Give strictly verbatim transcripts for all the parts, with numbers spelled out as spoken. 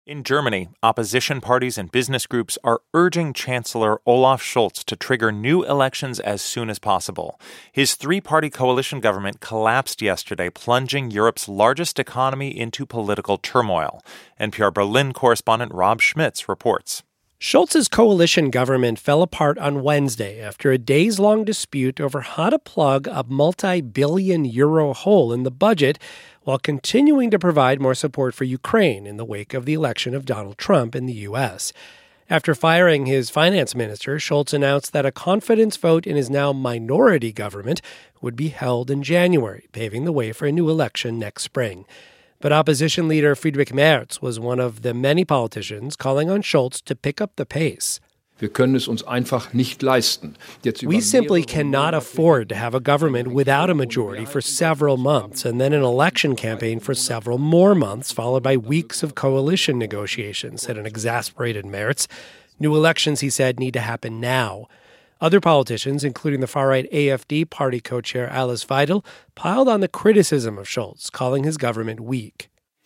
In Germany, opposition parties and business groups are urging Chancellor Olaf Scholz to trigger new elections as soon as possible. His three-party coalition government collapsed yesterday, plunging Europe's largest economy into political turmoil. N P R Berlin correspondent Rob Schmitz reports. Scholz's coalition government fell apart on Wednesday after a days-long dispute over how to plug a multi-billion euro hole in the budget while continuing to provide more support for Ukraine in the wake of the election of Donald Trump in the U S. After firing his finance minister, Scholz announced that a confidence vote in his now minority government would be held in January, paving the way for a new election next spring. But opposition leader Friedrich Merz was one of the many politicians calling on Scholz to pick up the pace. Wir können es uns einfach nicht leisten. We simply cannot afford to have a government without a majority for several months and then an election campaign for several more months, followed by weeks of coalition negotiations, said an exasperated Merz. New elections, he said, need to happen now. Other politicians, including the far-right A F D party co-chair Alice Weidel, piled on the criticism of Scholz, calling his government weak.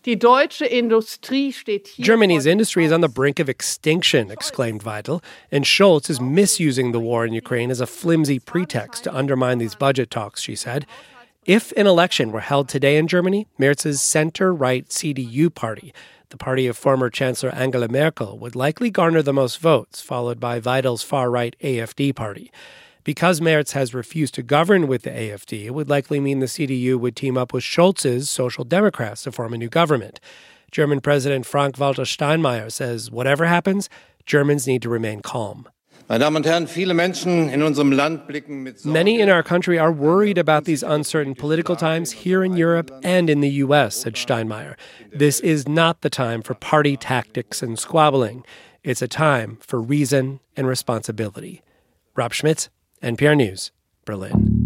Germany's industry is on the brink of extinction, exclaimed Weidel, and Scholz is misusing the war in Ukraine as a flimsy pretext to undermine these budget talks, she said. If an election were held today in Germany, Merz's center-right C D U party, the party of former Chancellor Angela Merkel, would likely garner the most votes, followed by Weidel's far-right A F D party. Because Merz has refused to govern with the A F D, it would likely mean the C D U would team up with Scholz's Social Democrats to form a new government. German President Frank-Walter Steinmeier says whatever happens, Germans need to remain calm. Many in our country are worried about these uncertain political times here in Europe and in the U S, said Steinmeier. This is not the time for party tactics and squabbling. It's a time for reason and responsibility. Rob Schmitz, N P R News, Berlin.